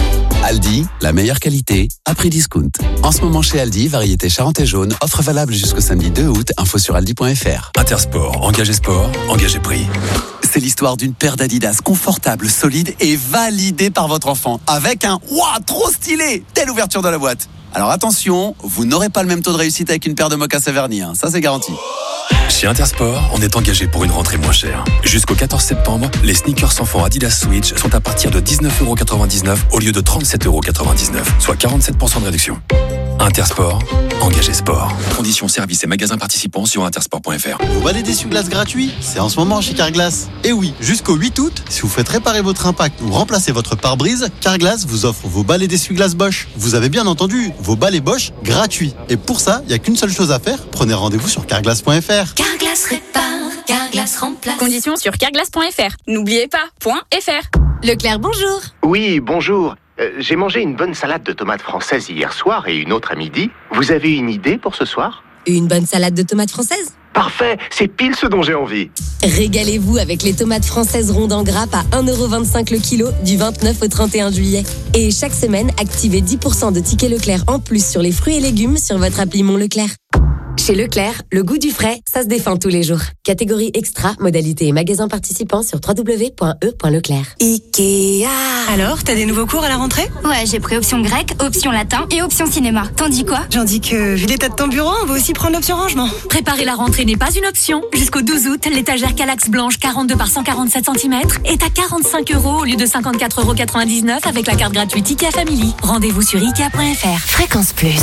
Aldi, la meilleure qualité, à prix discount. En ce moment chez Aldi, variété Charente et jaune, offre valable jusqu'au samedi deux août, info sur aldi point f r. Intersport, engagez sport, engagez prix. C'est l'histoire d'une paire d'Adidas confortable, solide et validée par votre enfant. Avec un « Ouah, trop stylé !» Telle ouverture de la boîte. Alors attention, vous n'aurez pas le même taux de réussite avec une paire de mocassins vernis, hein. Ça c'est garanti. Chez Intersport, on est engagé pour une rentrée moins chère. Jusqu'au quatorze septembre, les sneakers enfants Adidas Switch sont à partir de dix-neuf euros quatre-vingt-dix-neuf au lieu de trente-sept euros quatre-vingt-dix-neuf, soit quarante-sept pour cent de réduction. Intersport, engagé sport. Conditions, services et magasins participants sur intersport point f r. Vous balai d'essuie-glace gratuit, c'est en ce moment chez Carglass. Et oui, jusqu'au huit août, si vous faites réparer votre impact ou remplacer votre pare-brise, Carglass vous offre vos balais d'essuie-glace Bosch. Vous avez bien entendu, vos balais Bosch gratuits. Et pour ça, il n'y a qu'une seule chose à faire, prenez rendez-vous sur carglass point f r. Carglass répare, Carglass remplace. Conditions sur carglass point f r. N'oubliez pas, .fr. Leclerc, bonjour. Oui, bonjour. Euh, j'ai mangé une bonne salade de tomates françaises hier soir et une autre à midi. Vous avez une idée pour ce soir ? Une bonne salade de tomates françaises ? Parfait, c'est pile ce dont j'ai envie. Régalez-vous avec les tomates françaises rondes en grappe à un euro vingt-cinq le kilo du vingt-neuf au trente et un juillet. Et chaque semaine, activez dix pour cent de tickets Leclerc en plus sur les fruits et légumes sur votre appli Mon Leclerc. Chez Leclerc, le goût du frais, ça se défend tous les jours. Catégorie extra, modalité et magasin participant sur w w w point e point leclerc. Ikea. Alors, t'as des nouveaux cours à la rentrée ? Ouais, j'ai pris option grec, option latin et option cinéma. T'en dis quoi ? J'en dis que, vu l'état de ton bureau, on va aussi prendre l'option rangement. Préparer la rentrée n'est pas une option. Jusqu'au douze août, l'étagère Calax blanche quarante-deux par cent quarante-sept centimètres est à quarante-cinq euros au lieu de cinquante-quatre euros quatre-vingt-dix-neuf avec la carte gratuite Ikea Family. Rendez-vous sur ikea point f r. Fréquence Plus.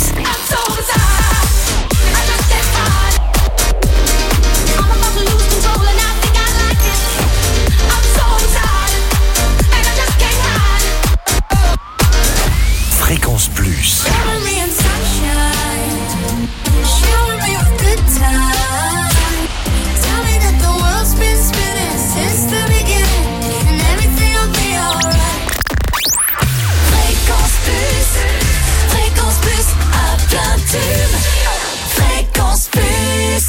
Fréquence Plus. Fréquence Plus.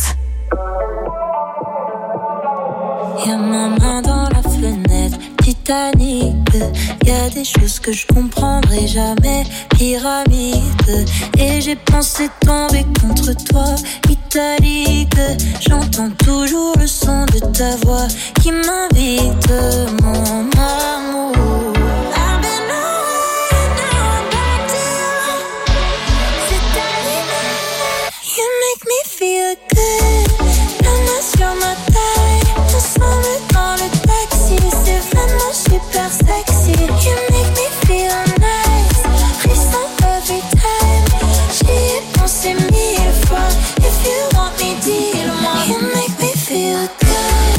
Y'a ma main dans la fenêtre, Titanic. Y'a des choses que je comprendrai jamais, pyramide. Et j'ai pensé tomber contre toi, métallique. J'entends toujours le son de ta voix qui m'invite, mon amour. I've been away, now I'm back to you. C'est ta lumière, you make me feel good. La main sur ma taille, ensemble dans le taxi. C'est vraiment super sexy. You make me feel nice, frisson every time. J'y ai pensé mille fois. If you want me, dis-le-moi. You make me feel good.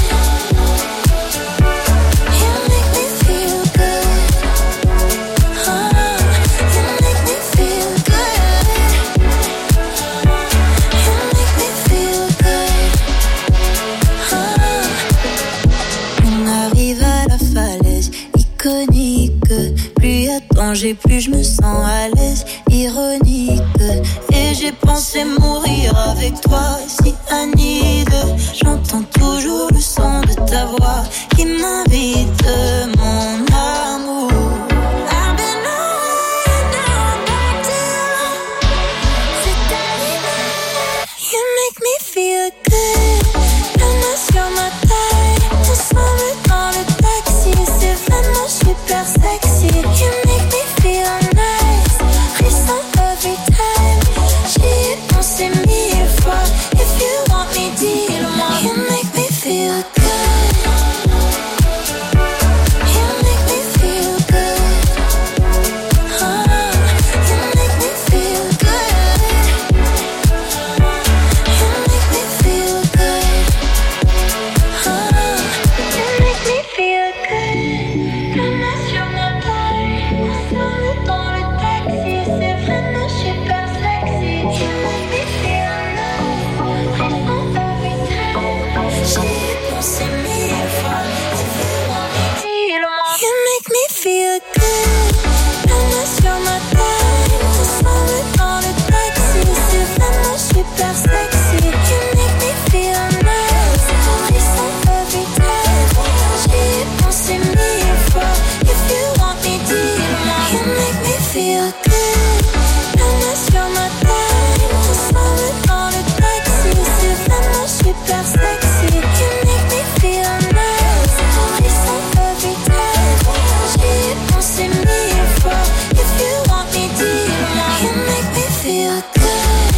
You make me feel good. Oh, you make me feel good. You make me feel good. Oh. On arrive à la falaise iconique. Plus y a danger, plus je me sens à l'aise. Ironique. Et j'ai pensé mourir avec toi, si Anide. J'entends toujours le son de ta voix qui m'invite, mon amour. I've been away, now I'm back to you. C'est ta lumière, you make me feel good. La main sur ma taille, ensemble dans le taxi. C'est vraiment super sexy. You make me feel nice, frisson every time. J'y ai pensé mille fois. If you want me, dis-le-moi. You make me feel good. You make me feel good. Oh, you make me feel good. You make me feel good. Oh, you make me feel good. La main sur ma taille, ensemble dans le taxi. C'est vraiment super sexy. You make me feel nice, frisson every time. J'y ai pensé mille fois. If you want me, dis-le-moi. You make me feel good. La main sur ma taille, ensemble dans le taxi. C'est vraiment super sexy. You make me feel nice, frisson every time. J'y ai pensé mille fois. If you want me, dis-le-moi. You make me feel good. La main sur ma taille, ensemble dans le taxi. C'est vraiment super sexy. You make me feel nice, frisson every time. J'y ai pensé mille fois. If you want me, dis-le-moi. You make me feel good.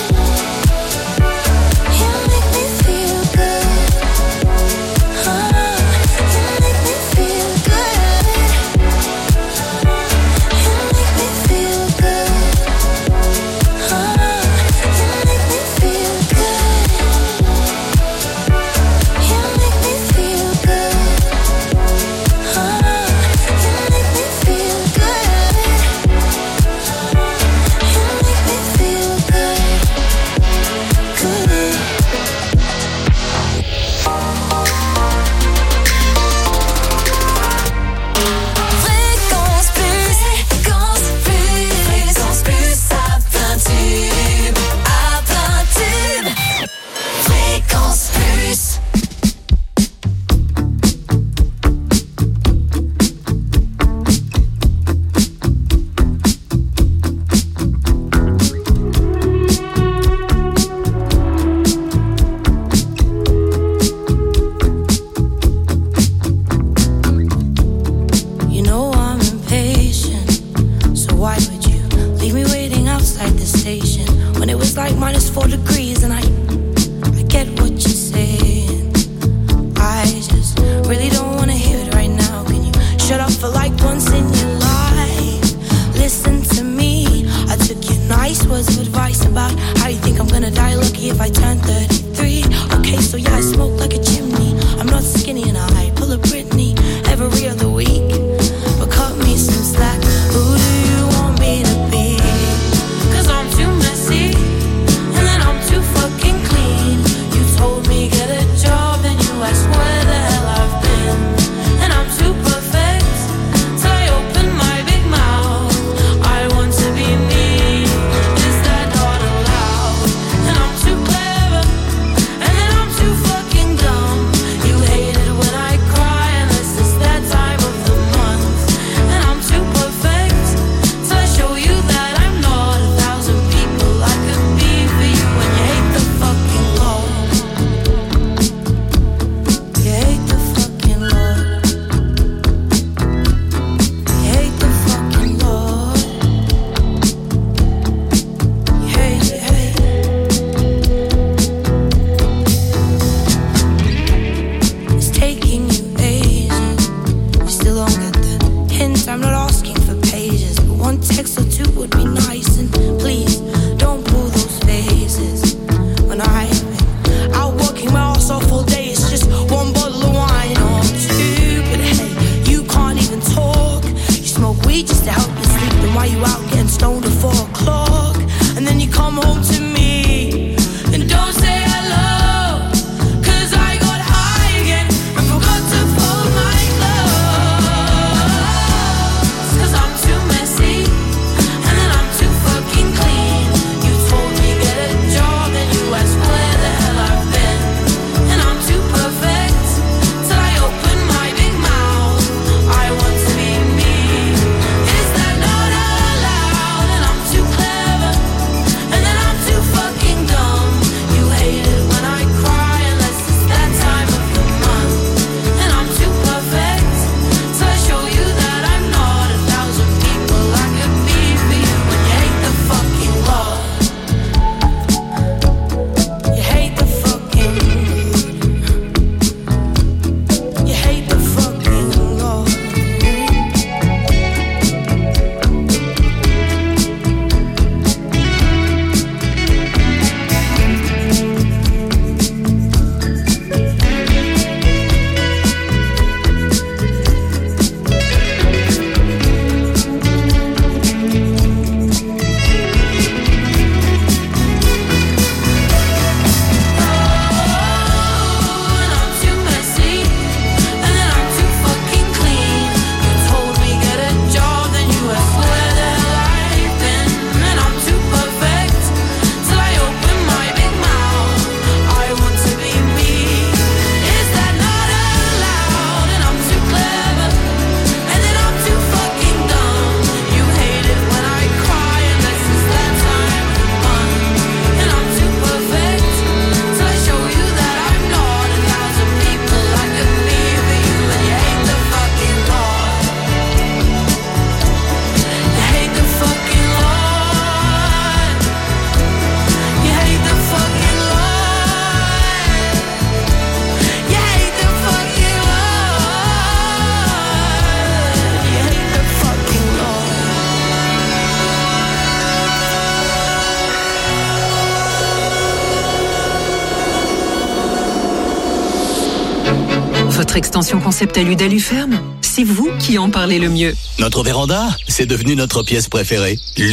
You make me feel good. Oh, you make me feel good. You make me feel good. Oh, you make me feel good. You make me feel good. Oh, you make me feel good. You make me feel good. Good. Fréquence plus, fréquence plus, fréquence plus à plein tube, à plein tube. Fréquence plus. You know I'm impatient, so why would you leave me waiting outside the station when it was like minus four degrees? And I, I get what you're saying. I just really don't wanna hear it right now. Can you shut up for like once in your life? Listen to me. I took your nice words of advice about how you think I'm gonna die lucky if I turn thirty-three. Okay, so yeah, I smoke like a chimney. I'm not skinny and I pull a Britney every other week. But cut me some slack. Who do you want me to be? 'Cause I'm too messy, and then I'm too fucking clean. You told me get a job, and you asked where the hell I've been. And I'm too perfect, so I open my big mouth. I want to be me, is that not allowed? And I'm too clever, and then I'm too fucking text or two would be nice. And please, don't pull those faces when I've been out working my ass off all day. It's just one bottle of wine or two. But hey, you can't even talk. You smoke weed just to help you sleep. Then why you out getting stoned at four o'clock? And then you come home to me and don't say hello, 'cause I got high again and forgot to fold my clothes. 'Cause I'm too messy and then I'm too fucking clean. You told me get a job and you asked where the hell I've been. And I'm too perfect till I open my big mouth. I want to be me. Is that not allowed? And I'm too clever and then I'm too fucking dumb. You hate it when I cry unless it's that time of the month. And I'm too perfect till I show you that I'm not a thousand people I could be for you. When you hate the fucking law, you hate the fucking, you hate the fucking law. Votre extension concept alu d'Alu ferme, c'est vous qui en parlez le mieux. Notre véranda, c'est devenu notre pièce préférée.